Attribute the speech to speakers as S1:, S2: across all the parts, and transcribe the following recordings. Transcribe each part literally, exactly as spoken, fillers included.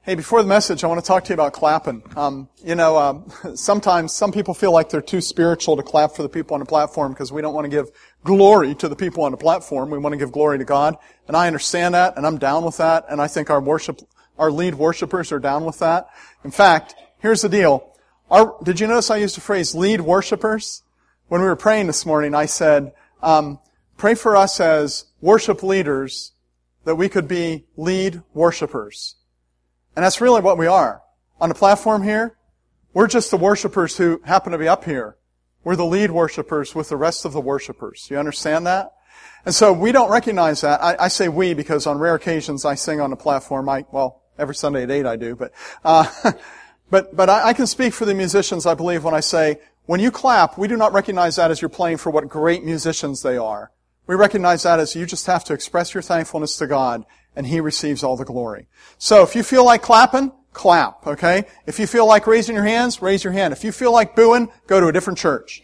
S1: Hey, before the message, I want to talk to you about clapping. Um, you know, um, sometimes some people feel like they're too spiritual to clap for the people on the platform because we don't want to give glory to the people on the platform. We want to give glory to God. And I understand that, and I'm down with that, and I think our worship, our lead worshipers are down with that. In fact, here's the deal. Our, did you notice I used the phrase lead worshipers? When we were praying this morning, I said, um, pray for us as worship leaders that we could be lead worshipers. And that's really what we are. On the platform here, we're just the worshipers who happen to be up here. We're the lead worshipers with the rest of the worshipers. You understand that? And so we don't recognize that. I, I say we because on rare occasions I sing on the platform. I, well, every Sunday at eight I do, but, uh, but, but I, I can speak for the musicians, I believe, when I say, when you clap, we do not recognize that as you're playing for what great musicians they are. We recognize that as you just have to express your thankfulness to God, and He receives all the glory. So if you feel like clapping, clap, okay? If you feel like raising your hands, raise your hand. If you feel like booing, go to a different church.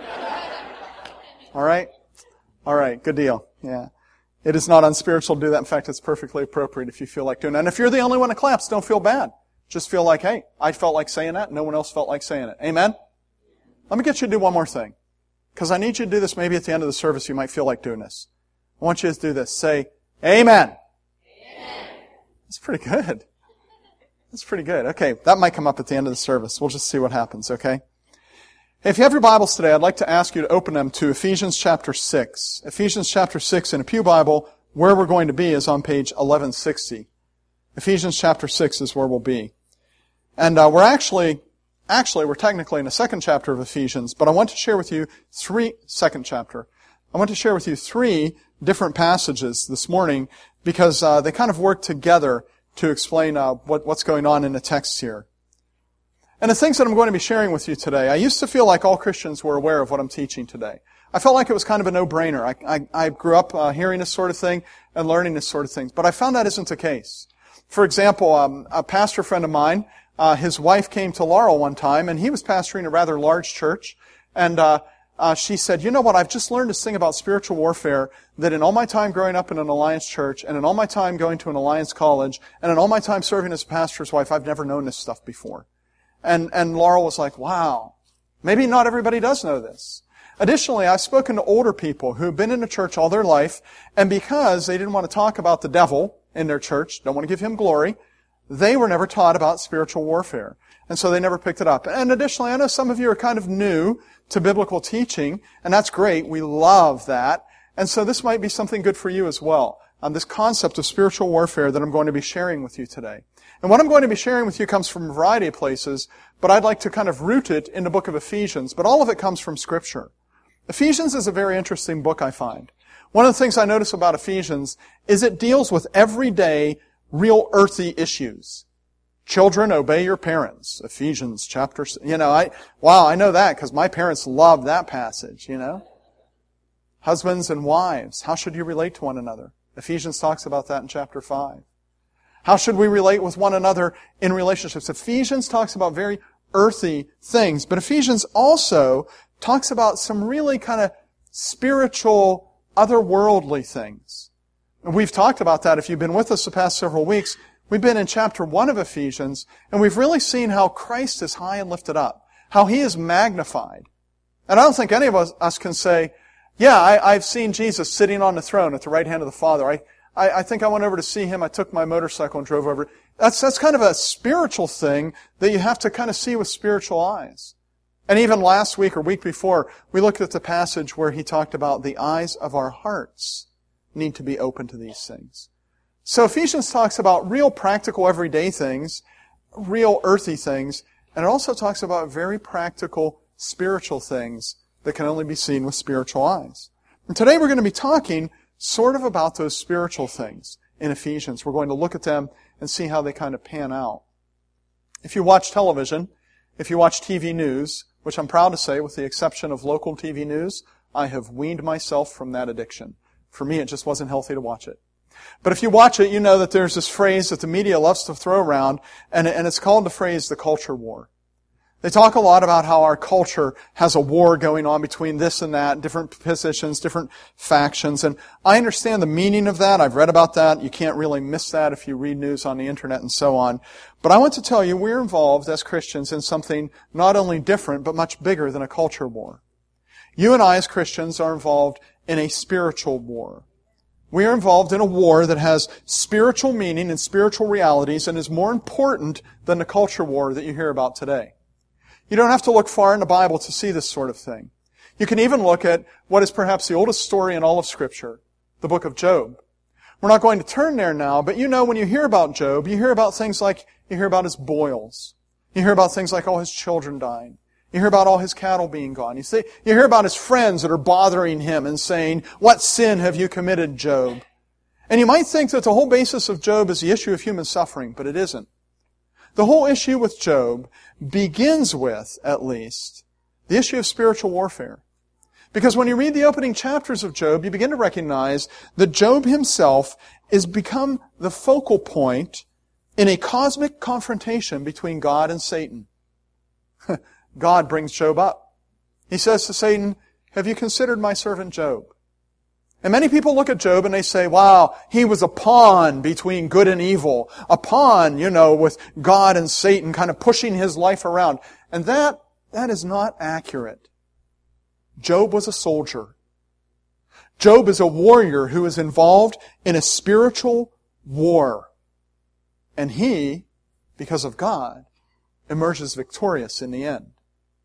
S1: All right? All right, good deal. Yeah. It is not unspiritual to do that. In fact, it's perfectly appropriate if you feel like doing that. And if you're the only one that claps, don't feel bad. Just feel like, hey, I felt like saying that. No one else felt like saying it. Amen? Let me get you to do one more thing. Because I need you to do this. Maybe at the end of the service you might feel like doing this. I want you to do this. Say, Amen. That's pretty good. That's pretty good. Okay, that might come up at the end of the service. We'll just see what happens, okay? Hey, if you have your Bibles today, I'd like to ask you to open them to Ephesians chapter six. Ephesians chapter six in a pew Bible, where we're going to be is on page eleven sixty. Ephesians chapter six is where we'll be. And uh, we're actually, actually, we're technically in the second chapter of Ephesians, but I want to share with you three, second chapter. I want to share with you three different passages this morning because uh, they kind of work together to explain uh, what, what's going on in the text here. And the things that I'm going to be sharing with you today, I used to feel like all Christians were aware of what I'm teaching today. I felt like it was kind of a no-brainer. I, I, I grew up uh, hearing this sort of thing and learning this sort of thing, but I found that isn't the case. For example, um, a pastor friend of mine, uh, his wife came to Laurel one time, and he was pastoring a rather large church, and uh, Uh, she said, you know what, I've just learned this thing about spiritual warfare that in all my time growing up in an Alliance church and in all my time going to an Alliance college and in all my time serving as a pastor's wife, I've never known this stuff before. And, and Laurel was like, wow, maybe not everybody does know this. Additionally, I've spoken to older people who've been in the church all their life, and because they didn't want to talk about the devil in their church, don't want to give him glory, they were never taught about spiritual warfare. And so they never picked it up. And additionally, I know some of you are kind of new to biblical teaching, and that's great. We love that. And so this might be something good for you as well. Um, this concept of spiritual warfare that I'm going to be sharing with you today. And what I'm going to be sharing with you comes from a variety of places, but I'd like to kind of root it in the book of Ephesians. But all of it comes from Scripture. Ephesians is a very interesting book, I find. One of the things I notice about Ephesians is it deals with everyday, real earthy issues. Children, obey your parents. Ephesians chapter, you know, I, wow, I know that because my parents loved that passage, you know. Husbands and wives, how should you relate to one another? Ephesians talks about that in chapter five. How should we relate with one another in relationships? Ephesians talks about very earthy things, but Ephesians also talks about some really kind of spiritual, otherworldly things. And we've talked about that if you've been with us the past several weeks. We've been in chapter one of Ephesians, and we've really seen how Christ is high and lifted up, how He is magnified. And I don't think any of us, us can say, yeah, I, I've seen Jesus sitting on the throne at the right hand of the Father. I, I, I think I went over to see Him. I took my motorcycle and drove over. That's, that's kind of a spiritual thing that you have to kind of see with spiritual eyes. And even last week or week before, we looked at the passage where He talked about the eyes of our hearts need to be open to these things. So Ephesians talks about real practical everyday things, real earthy things, and it also talks about very practical spiritual things that can only be seen with spiritual eyes. And today we're going to be talking sort of about those spiritual things in Ephesians. We're going to look at them and see how they kind of pan out. If you watch television, if you watch T V news, which I'm proud to say, with the exception of local T V news, I have weaned myself from that addiction. For me, it just wasn't healthy to watch it. But if you watch it, you know that there's this phrase that the media loves to throw around, and, and it's called the phrase, the culture war. They talk a lot about how our culture has a war going on between this and that, different positions, different factions. And I understand the meaning of that. I've read about that. You can't really miss that if you read news on the internet and so on. But I want to tell you, we're involved as Christians in something not only different, but much bigger than a culture war. You and I as Christians are involved in a spiritual war. We are involved in a war that has spiritual meaning and spiritual realities and is more important than the culture war that you hear about today. You don't have to look far in the Bible to see this sort of thing. You can even look at what is perhaps the oldest story in all of Scripture, the book of Job. We're not going to turn there now, but you know when you hear about Job, you hear about things like, you hear about his boils. You hear about things like all his children dying. You hear about all his cattle being gone. You see, you hear about his friends that are bothering him and saying, "What sin have you committed, Job?" And you might think that the whole basis of Job is the issue of human suffering, but it isn't. The whole issue with Job begins with, at least, the issue of spiritual warfare. Because when you read the opening chapters of Job, you begin to recognize that Job himself is become the focal point in a cosmic confrontation between God and Satan. God brings Job up. He says to Satan, "Have you considered my servant Job?" And many people look at Job and they say, wow, he was a pawn between good and evil. A pawn, you know, with God and Satan kind of pushing his life around. And that, that is not accurate. Job was a soldier. Job is a warrior who is involved in a spiritual war. And he, because of God, emerges victorious in the end.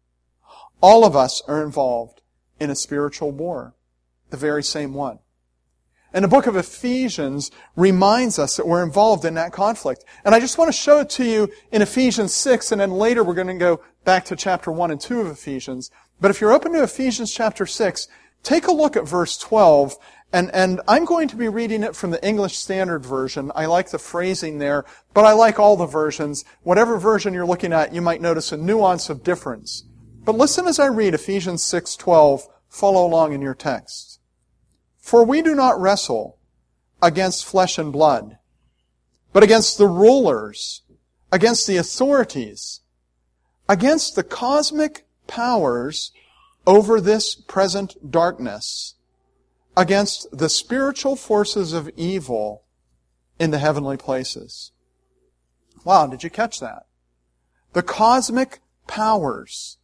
S1: All of us are involved in a spiritual war. The very same one. And the book of Ephesians reminds us that we're involved in that conflict. And I just want to show it to you in Ephesians six, and then later we're going to go back to chapter one and two of Ephesians. But if you're open to Ephesians chapter six, take a look at verse twelve, and, and I'm going to be reading it from the English Standard Version. I like the phrasing there, but I like all the versions. Whatever version you're looking at, you might notice a nuance of difference. But listen as I read Ephesians six twelve. Follow along in your text. For we do not wrestle against flesh and blood, but against the rulers, against the authorities, against the cosmic powers over this present darkness, against the spiritual forces of evil in the heavenly places. Wow, did you catch that? The cosmic powers.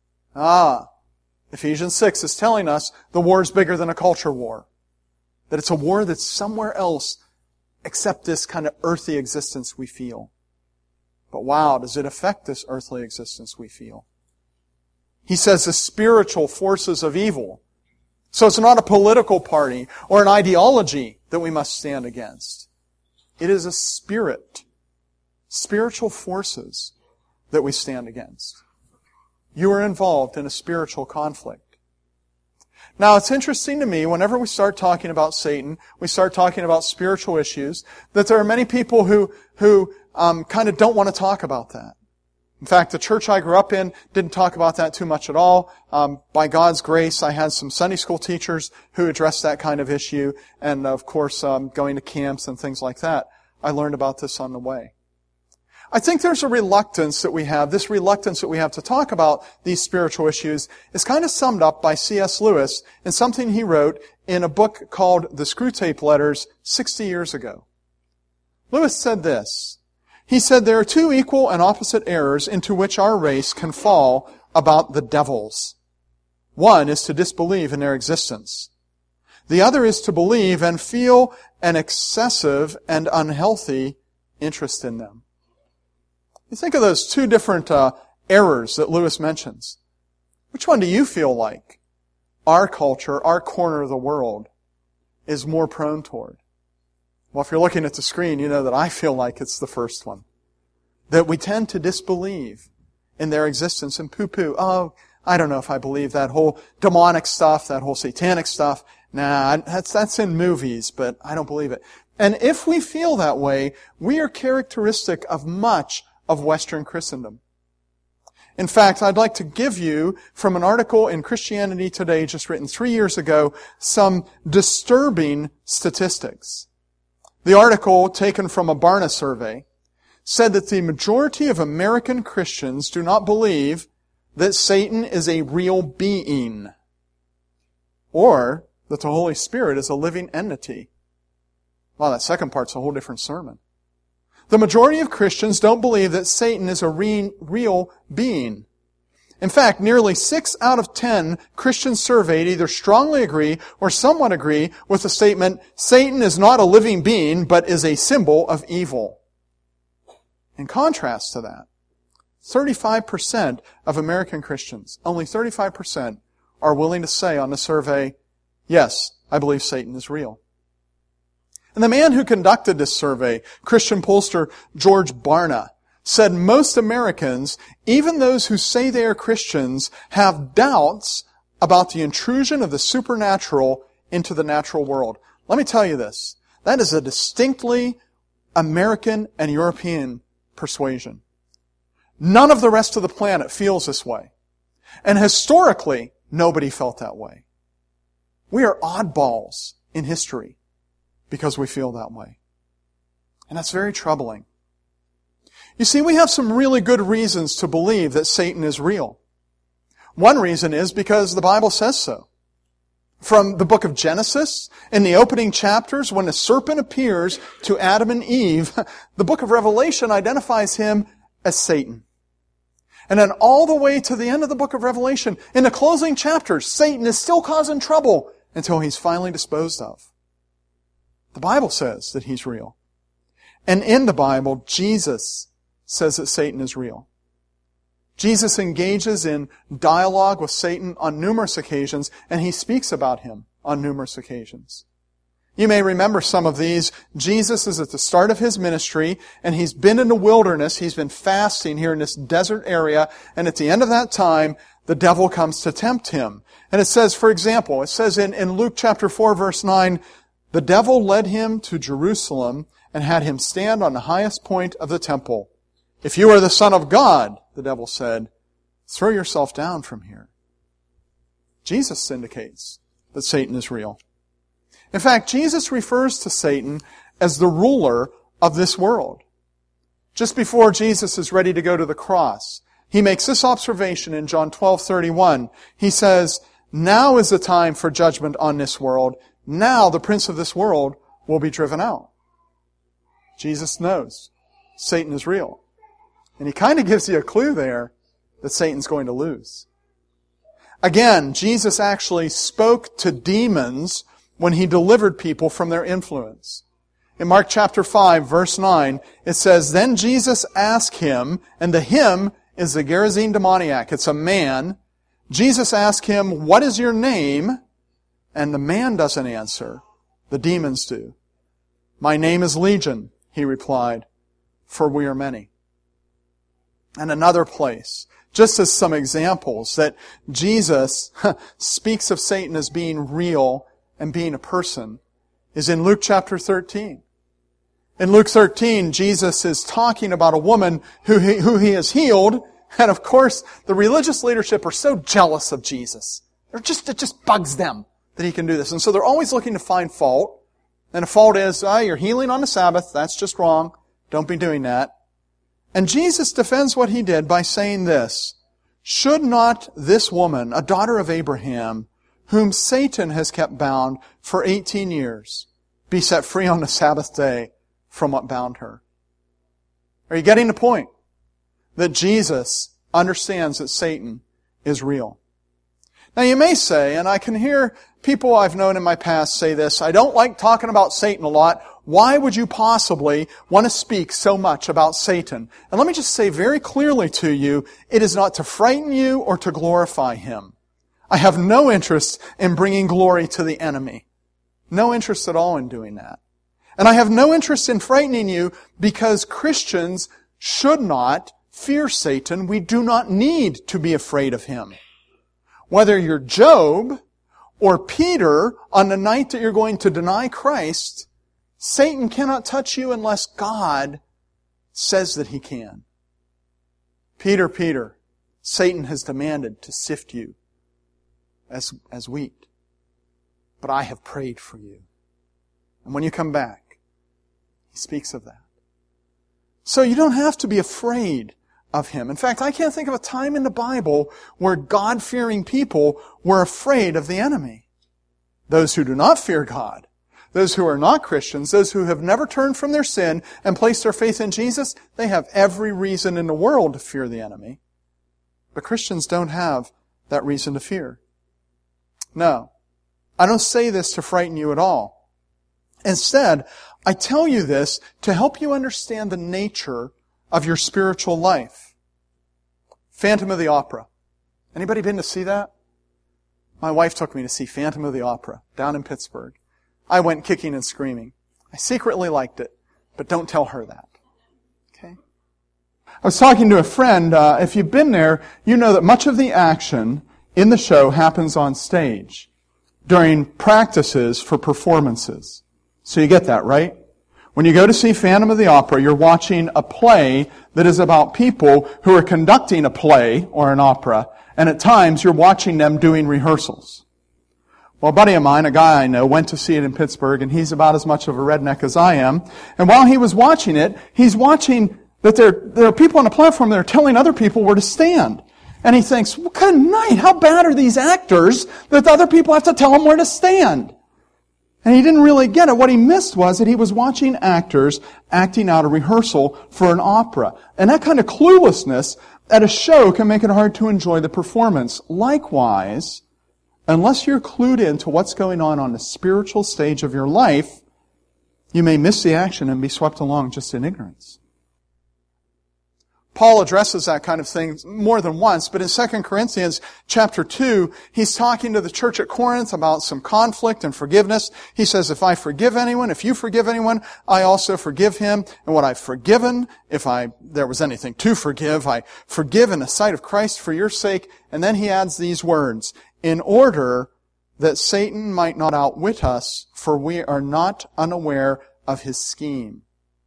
S1: Ah, Ephesians six is telling us the war is bigger than a culture war. That it's a war that's somewhere else except this kind of earthly existence we feel. But wow, does it affect this earthly existence we feel? He says the spiritual forces of evil. So it's not a political party or an ideology that we must stand against. It is a spirit, spiritual forces that we stand against. You are involved in a spiritual conflict. Now, it's interesting to me, whenever we start talking about Satan, we start talking about spiritual issues, that there are many people who, who um, kind of don't want to talk about that. In fact, the church I grew up in didn't talk about that too much at all. Um, by God's grace, I had some Sunday school teachers who addressed that kind of issue, and of course, um, going to camps and things like that. I learned about this on the way. I think there's a reluctance that we have, this reluctance that we have to talk about these spiritual issues is kind of summed up by C S Lewis in something he wrote in a book called The Screwtape Letters sixty years ago. Lewis said this. He said, there are two equal and opposite errors into which our race can fall about the devils. One is to disbelieve in their existence. The other is to believe and feel an excessive and unhealthy interest in them. You think of those two different uh, errors that Lewis mentions. Which one do you feel like our culture, our corner of the world, is more prone toward? Well, if you're looking at the screen, you know that I feel like it's the first one. That we tend to disbelieve in their existence and poo-poo. Oh, I don't know if I believe that whole demonic stuff, that whole satanic stuff. Nah, that's, that's in movies, but I don't believe it. And if we feel that way, we are characteristic of much of Western Christendom. In fact, I'd like to give you, from an article in Christianity Today just written three years ago, some disturbing statistics. The article, taken from a Barna survey, said that the majority of American Christians do not believe that Satan is a real being, or that the Holy Spirit is a living entity. Wow, that second part's a whole different sermon. The majority of Christians don't believe that Satan is a re- real being. In fact, nearly six out of ten Christians surveyed either strongly agree or somewhat agree with the statement, Satan is not a living being, but is a symbol of evil. In contrast to that, thirty-five percent of American Christians, only thirty-five percent, are willing to say on the survey, yes, I believe Satan is real. And the man who conducted this survey, Christian pollster George Barna, said most Americans, even those who say they are Christians, have doubts about the intrusion of the supernatural into the natural world. Let me tell you this. That is a distinctly American and European persuasion. None of the rest of the planet feels this way. And historically, nobody felt that way. We are oddballs in history because we feel that way. And that's very troubling. You see, we have some really good reasons to believe that Satan is real. One reason is because the Bible says so. From the book of Genesis, in the opening chapters, when the serpent appears to Adam and Eve, the book of Revelation identifies him as Satan. And then all the way to the end of the book of Revelation, in the closing chapters, Satan is still causing trouble until he's finally disposed of. The Bible says that he's real. And in the Bible, Jesus says that Satan is real. Jesus engages in dialogue with Satan on numerous occasions, and he speaks about him on numerous occasions. You may remember some of these. Jesus is at the start of his ministry, and he's been in the wilderness. He's been fasting here in this desert area, and at the end of that time, the devil comes to tempt him. And it says, for example, it says in, in Luke chapter four, verse nine, the devil led him to Jerusalem and had him stand on the highest point of the temple. If you are the Son of God, the devil said, throw yourself down from here. Jesus indicates that Satan is real. In fact, Jesus refers to Satan as the ruler of this world. Just before Jesus is ready to go to the cross, he makes this observation in John twelve thirty-one. He says, now is the time for judgment on this world. Now the prince of this world will be driven out. Jesus knows Satan is real. And he kind of gives you a clue there that Satan's going to lose. Again, Jesus actually spoke to demons when he delivered people from their influence. In Mark chapter five, verse nine, it says, then Jesus asked him, and the him is the Gerasene demoniac. It's a man. Jesus asked him, what is your name? And the man doesn't answer. The demons do. My name is Legion, he replied, for we are many. And another place, just as some examples that Jesus speaks of Satan as being real and being a person, is in Luke chapter thirteen. In Luke thirteen, Jesus is talking about a woman who he, who he has healed, and of course, the religious leadership are so jealous of Jesus. They're just, it just bugs them that he can do this. And so they're always looking to find fault. And the fault is, ah, you're healing on the Sabbath. That's just wrong. Don't be doing that. And Jesus defends what he did by saying this, should not this woman, a daughter of Abraham, whom Satan has kept bound for eighteen years, be set free on the Sabbath day from what bound her? Are you getting the point? That Jesus understands that Satan is real. Now you may say, and I can hear people I've known in my past say this, I don't like talking about Satan a lot. Why would you possibly want to speak so much about Satan? And let me just say very clearly to you, it is not to frighten you or to glorify him. I have no interest in bringing glory to the enemy. No interest at all in doing that. And I have no interest in frightening you because Christians should not fear Satan. We do not need to be afraid of him. Whether you're Job or Peter on the night that you're going to deny Christ, Satan cannot touch you unless God says that he can. Peter, Peter, Satan has demanded to sift you as, as wheat. But I have prayed for you. And when you come back, he speaks of that. So you don't have to be afraid of him. In fact, I can't think of a time in the Bible where God-fearing people were afraid of the enemy. Those who do not fear God, those who are not Christians, those who have never turned from their sin and placed their faith in Jesus, they have every reason in the world to fear the enemy. But Christians don't have that reason to fear. No, I don't say this to frighten you at all. Instead, I tell you this to help you understand the nature of your spiritual life. Phantom of the Opera. Anybody been to see that? My wife took me to see Phantom of the Opera down in Pittsburgh. I went kicking and screaming. I secretly liked it, but don't tell her that. Okay? I was talking to a friend. Uh, if you've been there, you know that much of the action in the show happens on stage during practices for performances. So you get that, right? When you go to see Phantom of the Opera, you're watching a play that is about people who are conducting a play or an opera, and at times you're watching them doing rehearsals. Well, a buddy of mine, a guy I know, went to see it in Pittsburgh, and he's about as much of a redneck as I am. And while he was watching it, he's watching that there, there are people on the platform that are telling other people where to stand. And he thinks, what kind of night? How bad are these actors that the other people have to tell them where to stand? And he didn't really get it. What he missed was that he was watching actors acting out a rehearsal for an opera. And that kind of cluelessness at a show can make it hard to enjoy the performance. Likewise, unless you're clued in to what's going on on the spiritual stage of your life, you may miss the action and be swept along just in ignorance. Paul addresses that kind of thing more than once, but in Second Corinthians chapter two, he's talking to the church at Corinth about some conflict and forgiveness. He says, if I forgive anyone, if you forgive anyone, I also forgive him. And what I've forgiven, if I there was anything to forgive, I forgive in the sight of Christ for your sake. And then he adds these words, in order that Satan might not outwit us, for we are not unaware of his scheme.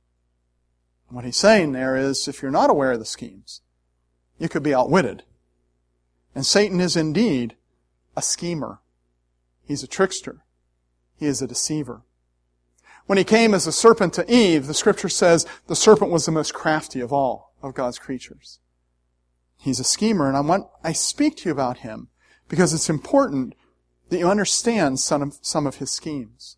S1: What he's saying there is, if you're not aware of the schemes, you could be outwitted. And Satan is indeed a schemer. He's a trickster. He is a deceiver. When he came as a serpent to Eve, the Scripture says the serpent was the most crafty of all of God's creatures. He's a schemer, and I want I speak to you about him because it's important that you understand some of, some of his schemes.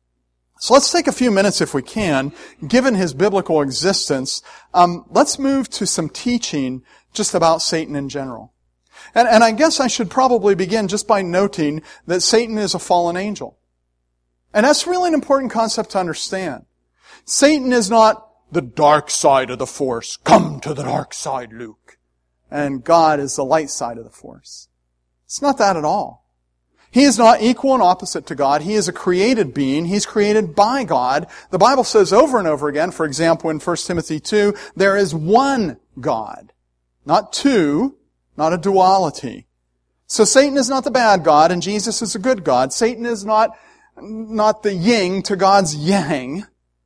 S1: So let's take a few minutes, if we can, given his biblical existence, um, let's move to some teaching just about Satan in general. And, and I guess I should probably begin just by noting that Satan is a fallen angel. And that's really an important concept to understand. Satan is not the dark side of the force. Come to the dark side, Luke. And God is the light side of the force. It's not that at all. He is not equal and opposite to God. He is a created being. He's created by God. The Bible says over and over again, for example, in First Timothy two, there is one God. Not two, not a duality. So Satan is not the bad God, and Jesus is a good God. Satan is not, not the yin to God's yang.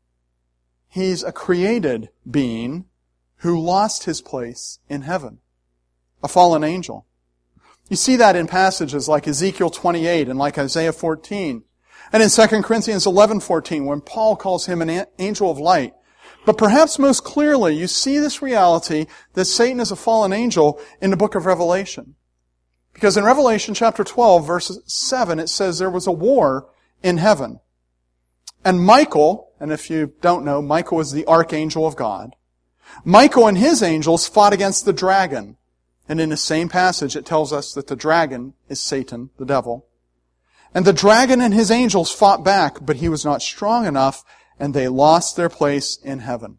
S1: He's a created being who lost his place in heaven. A fallen angel. You see that in passages like Ezekiel twenty-eight and like Isaiah fourteen. And in Second Corinthians eleven fourteen, when Paul calls him an angel of light. But perhaps most clearly, you see this reality that Satan is a fallen angel in the book of Revelation. Because in Revelation chapter twelve, verse seven, it says there was a war in heaven. And Michael, and if you don't know, Michael is the archangel of God. Michael and his angels fought against the dragon. And in the same passage, it tells us that the dragon is Satan, the devil. And the dragon and his angels fought back, but he was not strong enough, and they lost their place in heaven.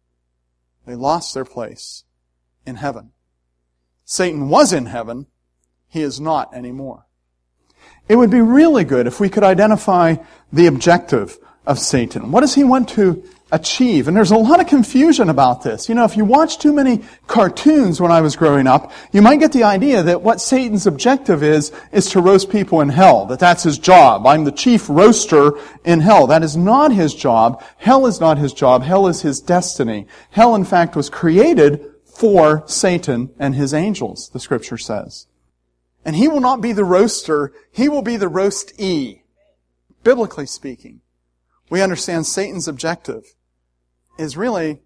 S1: They lost their place in heaven. Satan was in heaven. He is not anymore. It would be really good if we could identify the objective of Satan. What does he want to achieve? And there's a lot of confusion about this. You know, if you watch too many cartoons when I was growing up, you might get the idea that what Satan's objective is, is to roast people in hell. That that's his job. I'm the chief roaster in hell. That is not his job. Hell is not his job. Hell is his destiny. Hell, in fact, was created for Satan and his angels, the Scripture says. And he will not be the roaster. He will be the roastee. Biblically speaking, we understand Satan's objective is really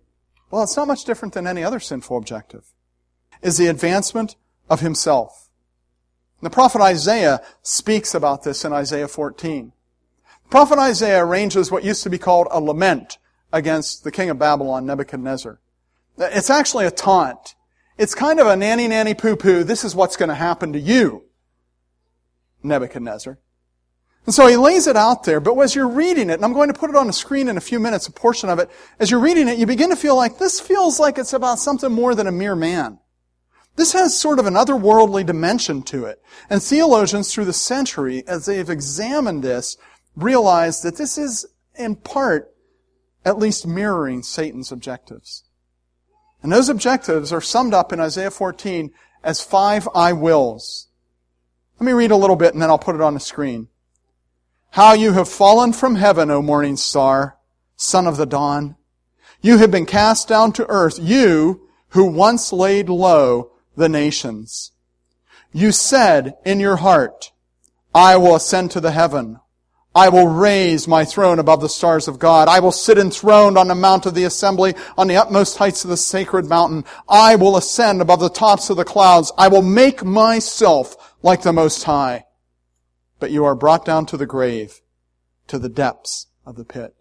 S1: Well, it's not much different than any other sinful objective. Is the advancement of himself. The prophet Isaiah speaks about this in Isaiah fourteen. The prophet Isaiah arranges what used to be called a lament against the king of Babylon, Nebuchadnezzar. It's actually a taunt. It's kind of a nanny nanny poo poo, this is what's going to happen to you, Nebuchadnezzar. And so he lays it out there, but as you're reading it, and I'm going to put it on the screen in a few minutes, a portion of it, as you're reading it, you begin to feel like this feels like it's about something more than a mere man. This has sort of an otherworldly dimension to it. And theologians through the century, as they've examined this, realize that this is, in part, at least mirroring Satan's objectives. And those objectives are summed up in Isaiah fourteen as five I wills. Let me read a little bit and then I'll put it on the screen. How you have fallen from heaven, O morning star, son of the dawn. You have been cast down to earth, you who once laid low the nations. You said in your heart, I will ascend to the heaven. I will raise my throne above the stars of God. I will sit enthroned on the mount of the assembly, on the utmost heights of the sacred mountain. I will ascend above the tops of the clouds. I will make myself like the Most High. But you are brought down to the grave, to the depths of the pit.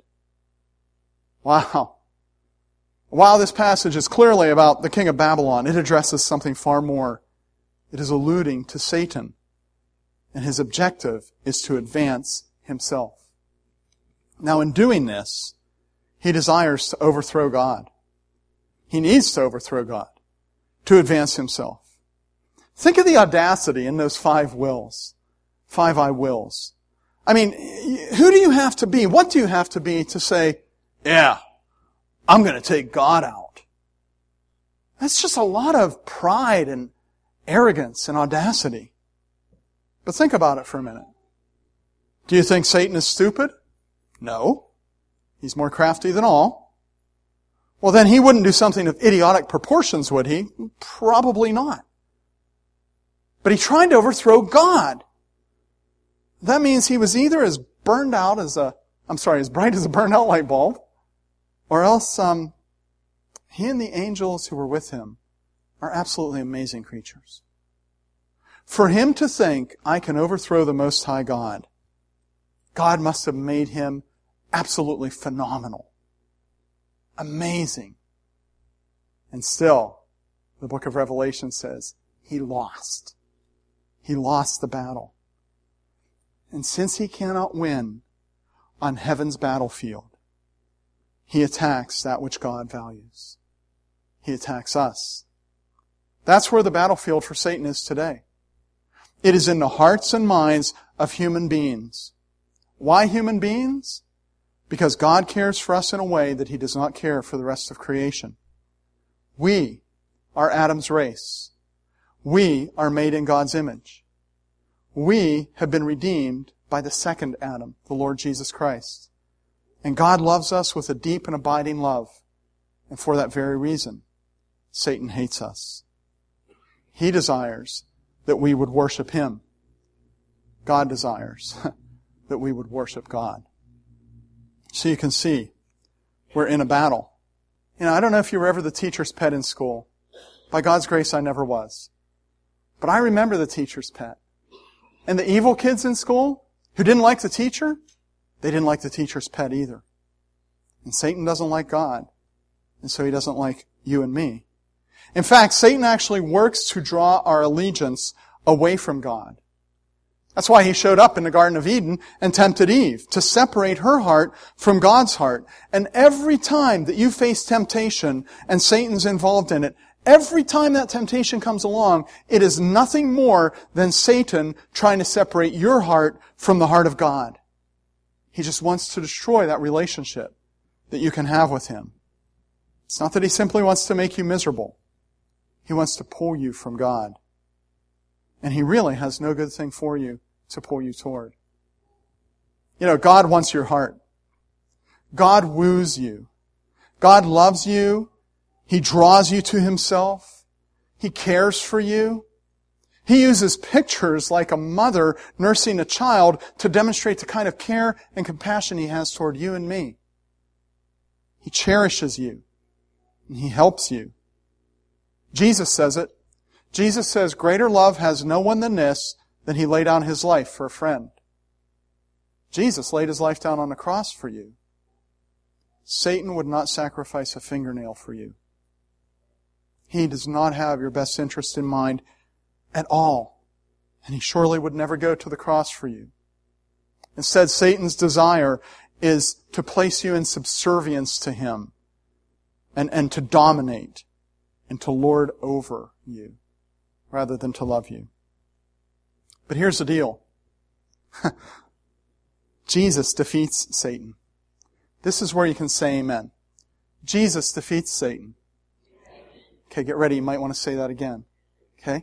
S1: Wow. While this passage is clearly about the king of Babylon, it addresses something far more. It is alluding to Satan. And his objective is to advance himself. Now in doing this, he desires to overthrow God. He needs to overthrow God to advance himself. Think of the audacity in those five wills. Five I wills. I mean, who do you have to be? What do you have to be to say, yeah, I'm going to take God out? That's just a lot of pride and arrogance and audacity. But think about it for a minute. Do you think Satan is stupid? No. He's more crafty than all. Well, then he wouldn't do something of idiotic proportions, would he? Probably not. But he tried to overthrow God. That means he was either as burned out as a, I'm sorry, as bright as a burned out light bulb, or else um, he and the angels who were with him are absolutely amazing creatures. For him to think, I can overthrow the Most High God, God must have made him absolutely phenomenal. Amazing. And still, the book of Revelation says, he lost. He lost the battle. And since he cannot win on heaven's battlefield, he attacks that which God values. He attacks us. That's where the battlefield for Satan is today. It is in the hearts and minds of human beings. Why human beings? Because God cares for us in a way that He does not care for the rest of creation. We are Adam's race. We are made in God's image. We have been redeemed by the second Adam, the Lord Jesus Christ. And God loves us with a deep and abiding love. And for that very reason, Satan hates us. He desires that we would worship Him. God desires that we would worship God. So you can see, we're in a battle. You know, I don't know if you were ever the teacher's pet in school. By God's grace, I never was. But I remember the teacher's pet. And the evil kids in school who didn't like the teacher, they didn't like the teacher's pet either. And Satan doesn't like God. And so he doesn't like you and me. In fact, Satan actually works to draw our allegiance away from God. That's why he showed up in the Garden of Eden and tempted Eve, to separate her heart from God's heart. And every time that you face temptation and Satan's involved in it, every time that temptation comes along, it is nothing more than Satan trying to separate your heart from the heart of God. He just wants to destroy that relationship that you can have with Him. It's not that he simply wants to make you miserable. He wants to pull you from God. And he really has no good thing for you to pull you toward. You know, God wants your heart. God woos you. God loves you. He draws you to Himself. He cares for you. He uses pictures like a mother nursing a child to demonstrate the kind of care and compassion He has toward you and me. He cherishes you. And He helps you. Jesus says it. Jesus says, greater love has no one than this, than He laid down His life for a friend. Jesus laid His life down on the cross for you. Satan would not sacrifice a fingernail for you. He does not have your best interest in mind at all. And he surely would never go to the cross for you. Instead, Satan's desire is to place you in subservience to him and, and to dominate and to lord over you rather than to love you. But here's the deal. Jesus defeats Satan. This is where you can say amen. Jesus defeats Satan. Okay, get ready. You might want to say that again. Okay?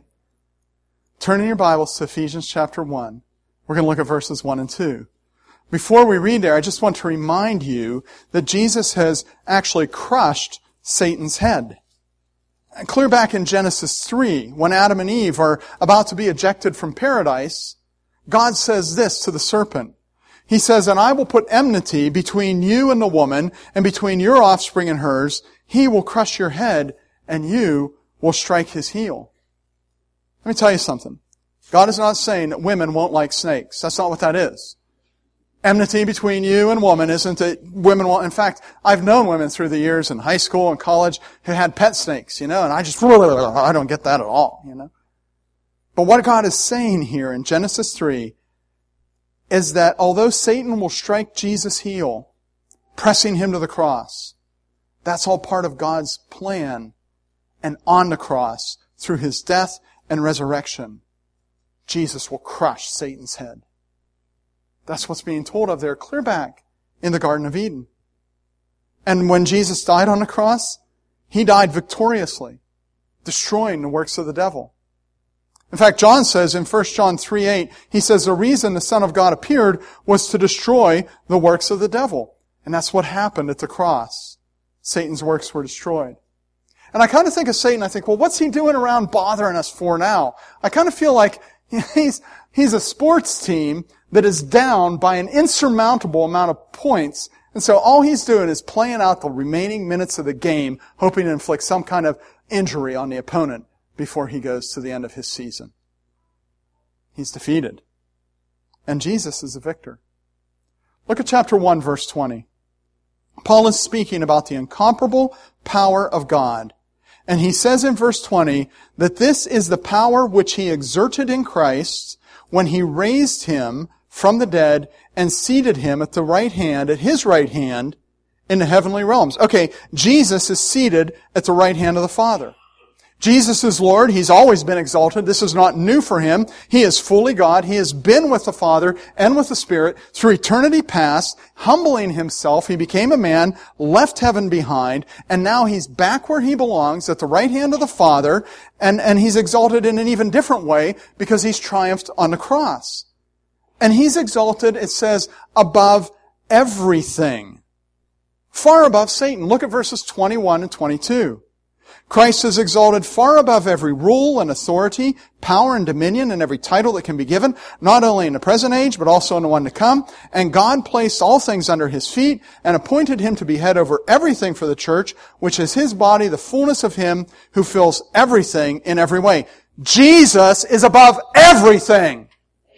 S1: Turn in your Bibles to Ephesians chapter one. We're going to look at verses one and two. Before we read there, I just want to remind you that Jesus has actually crushed Satan's head. Clear back in Genesis three, when Adam and Eve are about to be ejected from paradise, God says this to the serpent. He says, and I will put enmity between you and the woman, and between your offspring and hers. He will crush your head, and you will strike his heel. Let me tell you something. God is not saying that women won't like snakes. That's not what that is. Enmity between you and woman isn't that women won't. In fact, I've known women through the years in high school and college who had pet snakes, you know, and I just, I don't get that at all, you know. But what God is saying here in Genesis three is that although Satan will strike Jesus' heel, pressing him to the cross, that's all part of God's plan. And on the cross, through His death and resurrection, Jesus will crush Satan's head. That's what's being told of there, clear back in the Garden of Eden. And when Jesus died on the cross, He died victoriously, destroying the works of the devil. In fact, John says in First John three eight, he says the reason the Son of God appeared was to destroy the works of the devil. And that's what happened at the cross. Satan's works were destroyed. And I kind of think of Satan, I think, well, what's he doing around bothering us for now? I kind of feel like he's, he's a sports team that is down by an insurmountable amount of points. And so all he's doing is playing out the remaining minutes of the game, hoping to inflict some kind of injury on the opponent before he goes to the end of his season. He's defeated. And Jesus is the victor. Look at chapter one, verse twenty. Paul is speaking about the incomparable power of God. And he says in verse twenty that this is the power which He exerted in Christ when He raised Him from the dead and seated Him at the right hand, at His right hand, in the heavenly realms. Okay, Jesus is seated at the right hand of the Father. Jesus is Lord. He's always been exalted. This is not new for Him. He is fully God. He has been with the Father and with the Spirit through eternity past, humbling Himself. He became a man, left heaven behind, and now He's back where He belongs at the right hand of the Father, and, and He's exalted in an even different way because He's triumphed on the cross. And He's exalted, it says, above everything. Far above Satan. Look at verses twenty-one and twenty-two. Christ is exalted far above every rule and authority, power and dominion, and every title that can be given, not only in the present age, but also in the one to come. And God placed all things under His feet, and appointed Him to be head over everything for the church, which is His body, the fullness of Him who fills everything in every way. Jesus is above everything.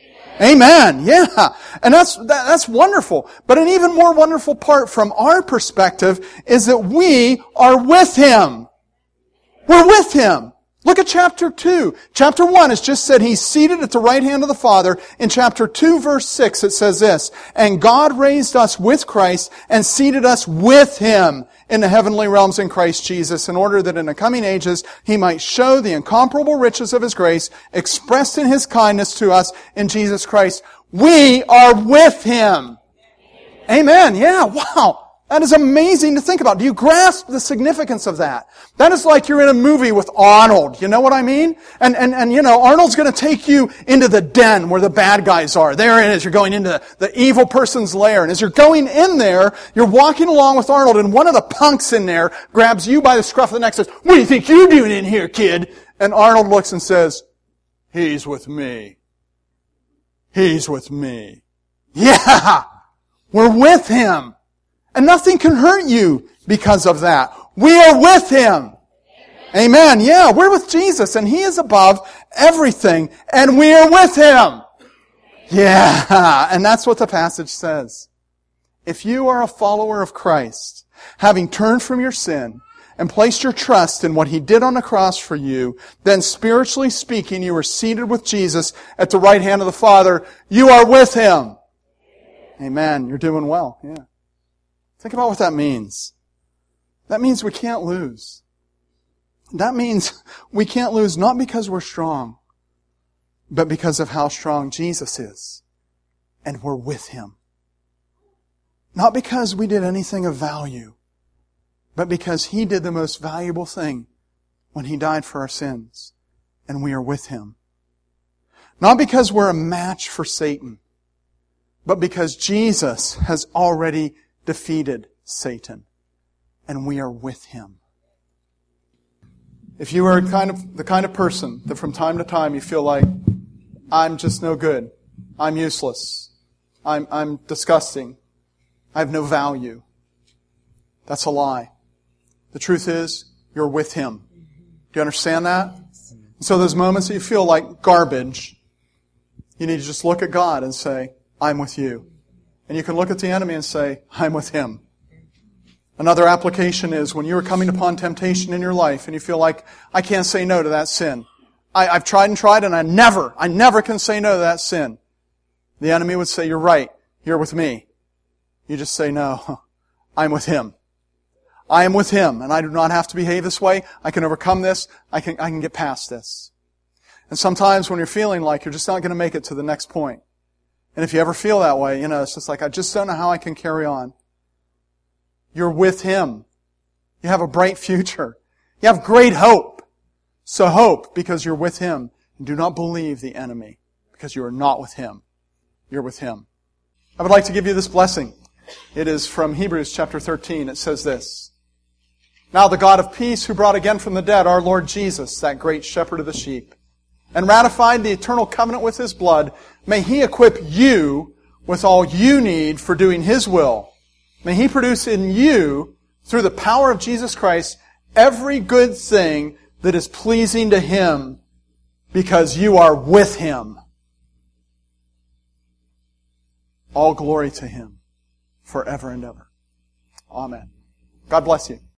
S1: Amen. Yeah. And that's, that, that's wonderful. But an even more wonderful part from our perspective is that we are with Him. We're with Him. Look at chapter two. Chapter one has just said He's seated at the right hand of the Father. In chapter two, verse six, it says this, and God raised us with Christ and seated us with Him in the heavenly realms in Christ Jesus, in order that in the coming ages He might show the incomparable riches of His grace expressed in His kindness to us in Jesus Christ. We are with Him. Amen. Yeah, wow. That is amazing to think about. Do you grasp the significance of that? That is like you're in a movie with Arnold. You know what I mean? And, and, and you know, Arnold's going to take you into the den where the bad guys are. There it is. You're going into the evil person's lair. And as you're going in there, you're walking along with Arnold, and one of the punks in there grabs you by the scruff of the neck and says, what do you think you're doing in here, kid? And Arnold looks and says, He's with me. He's with me. Yeah! We're with Him. And nothing can hurt you because of that. We are with Him. Amen. Yeah, we're with Jesus and He is above everything and we are with Him. Yeah, and that's what the passage says. If you are a follower of Christ, having turned from your sin and placed your trust in what He did on the cross for you, then spiritually speaking, you are seated with Jesus at the right hand of the Father. You are with Him. Amen. You're doing well. Yeah. Think about what that means. That means we can't lose. That means we can't lose not because we're strong, but because of how strong Jesus is. And we're with Him. Not because we did anything of value, but because He did the most valuable thing when He died for our sins. And we are with Him. Not because we're a match for Satan, but because Jesus has already defeated Satan. And we are with Him. If you are kind of the kind of person that from time to time you feel like, I'm just no good, I'm useless, I'm, I'm disgusting, I have no value, that's a lie. The truth is, you're with Him. Do you understand that? And so those moments that you feel like garbage, you need to just look at God and say, I'm with you. And you can look at the enemy and say, I'm with him. Another application is when you're coming upon temptation in your life and you feel like, I can't say no to that sin. I, I've tried and tried and I never, I never can say no to that sin. The enemy would say, you're right, you're with me. You just say, no, I'm with Him. I am with Him and I do not have to behave this way. I can overcome this. I can, I can get past this. And sometimes when you're feeling like you're just not going to make it to the next point, and if you ever feel that way, you know, it's just like, I just don't know how I can carry on. You're with Him. You have a bright future. You have great hope. So hope because you're with Him. And do not believe the enemy because you are not with Him. You're with Him. I would like to give you this blessing. It is from Hebrews chapter thirteen. It says this. Now the God of peace who brought again from the dead our Lord Jesus, that great shepherd of the sheep, and ratified the eternal covenant with His blood, may He equip you with all you need for doing His will. May He produce in you, through the power of Jesus Christ, every good thing that is pleasing to Him, because you are with Him. All glory to Him, forever and ever. Amen. God bless you.